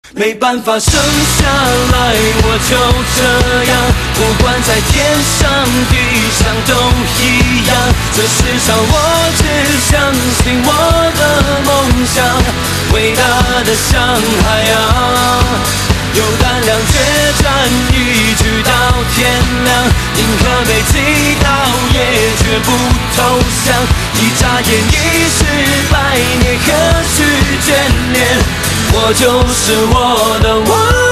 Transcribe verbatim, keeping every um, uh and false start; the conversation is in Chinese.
没办法生下来，我就这样，不管在天上地上都一样。这世上我只相信我的梦想，伟大的像海洋。有胆量决战，一直到天亮，银河被击倒也绝不投降。一眨眼已是百年，何须眷恋？我就是我的我。